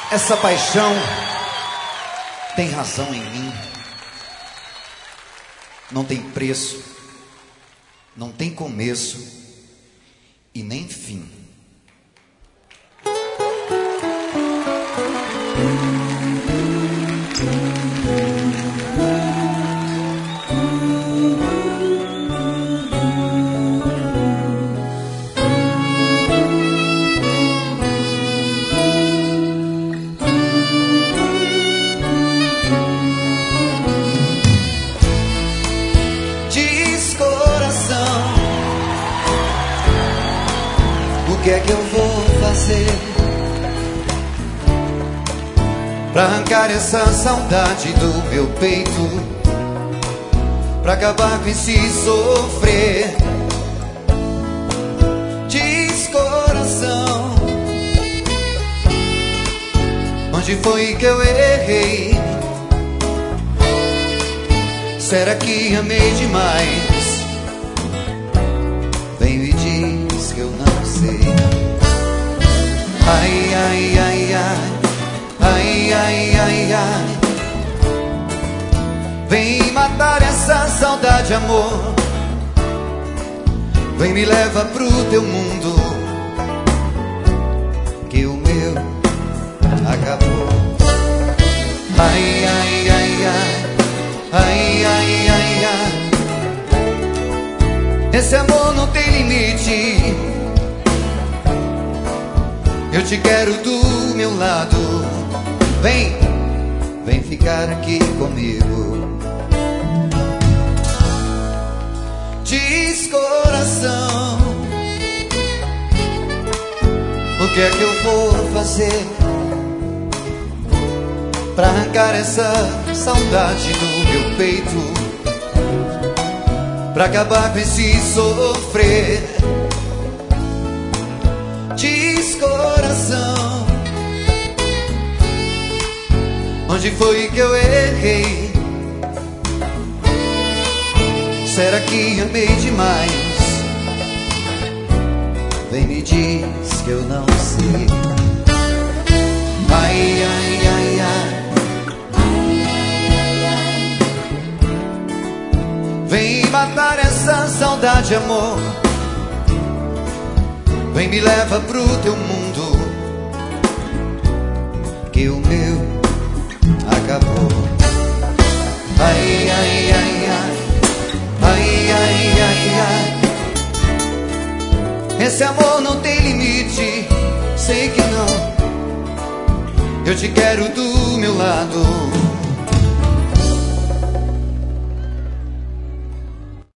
Essa paixão tem razão em mim. Não tem preço, não tem começo e nem fim. O que é que eu vou fazer pra arrancar essa saudade do meu peito, pra acabar com esse sofrer? Diz, coração, onde foi que eu errei? Será que amei demais? Vem me diz que eu não sei. Ai, ai, ai, ai, ai, ai, ai, ai. Vem matar essa saudade, amor. Vem me leva pro teu mundo, que o meu acabou. Ai, ai, ai, ai, ai, ai, ai, ai. Esse amor não tem limite. Eu te quero do meu lado. Vem, vem ficar aqui comigo. Diz, coração, o que é que eu vou fazer pra arrancar essa saudade do meu peito, pra acabar com esse sofrer? Diz, coração, onde foi que eu errei? Será que amei demais? Vem me diz que eu não sei. Ai, ai, ai, ai. Vem matar essa saudade, amor. Vem me leva pro teu mundo, que o meu acabou. Ai, ai, ai, ai, ai, ai, ai, ai. Esse amor não tem limite, sei que não. Eu te quero do meu lado.